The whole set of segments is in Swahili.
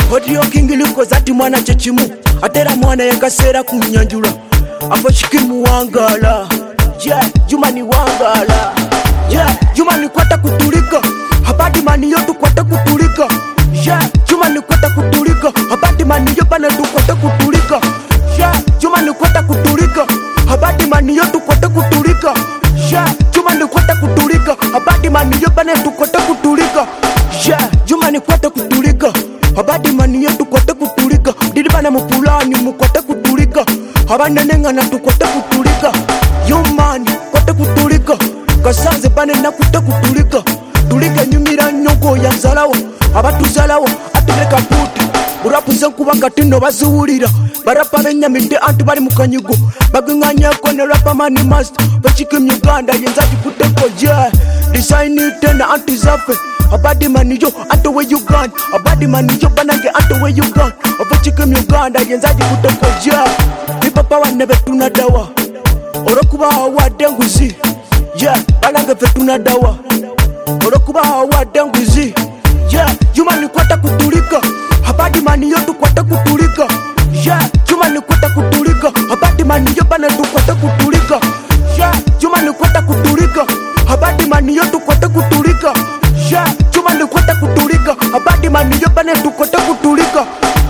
Audio kingiliko zati mwana chechimu atera mwana yakasera kunyanjula afo shikimu wangala Juma ni wangala Juma ni kwata kutulika habadi mani yotu kwata kutulika Juma ni kwata kutulika habadi mani yopana tu kwata kutulika Juma ni kwata kutulika habadi mani yotu kwata kutulika Juma ni kwata kutulika habadi mani yopana tu kwata kutulika Juma ni kwata kutulika habadi mani yotu kwata kutulika didi bana mupulani mukwata kutulika habana nenga na tu kwata kutulika Yumani kwata kutulika kasanze bane na kwata kutulika tulika nyumira nyoko ya zalawo abatu zalawo atereka puti burapu zankuba katino bazuwulira barapa benyamide antu bali mukanyigo baginganya ko ne rapa mani master bachike mu Uganda yenzaji kuteko design tena antu zafe abadi maniyo antu we Uganda abadi maniyo banage antu we Uganda bachike mu Uganda yenzaji kuteko ni papa wa nebe tunadawa orokuba wa denguzi banage fe tunadawa orokuba wa denguzi Juma ni kwata kutulika habadi mani yotu kwata kutulika Juma ni kwata kutulika habadi mani yopana tu kwata kutulika Juma ni kwata kutulika habadi mani yotu kwata kutulika Juma ni kwata kutulika habadi mani yopana tu kwata kutulika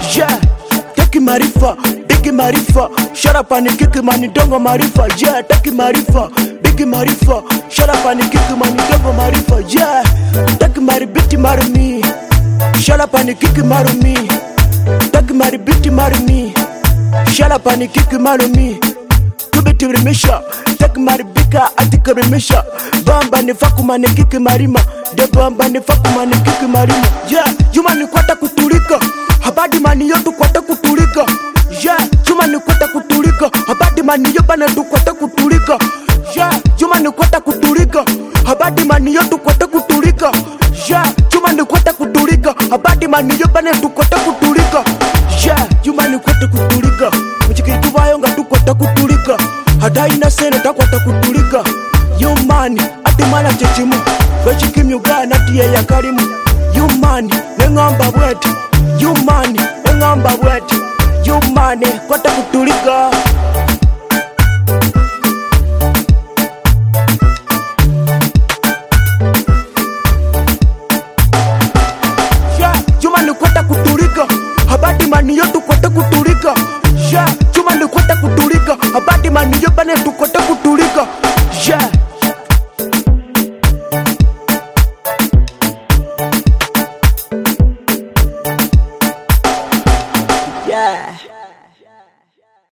Taki marifa bigi marifa sharapani kiki mani dongo marifa taki marifa bigi marifa sharapani kiki mani dongo marifa taki maribiti marumi sharapani kiki marumi taki maribiti marumi sharapani kiki marumi tubiti rimisha taki maribika atika rimisha bamba ni fakumani kiki marima de bamba ni fakumani kiki marima Juma ni kwata kutulika habadi mani yotu kwata kutulika Juma ni kwata kutulika habadi mani yopana tu kwata kutulika Juma ni kwata kutulika habadi mani yotu kwata kutulika Juma ni kwata kutulika habadi mani yopana tu kwata kutulika Juma ni kwata kutulika mchikiritu bayonga tu kwata kutulika hadai na sene ta kwata kutulika Yumani ati mana chechimu bachike mu Uganda tiye ya karimu Yumani nengamba bweti Yumani nengamba bweti Yumani kwata kutulika Juma ni kwata kutulika habadi mani yotu kwata kutulika Juma ni kwata kutulika habadi mani yopane tu kwata kutulika Yeah.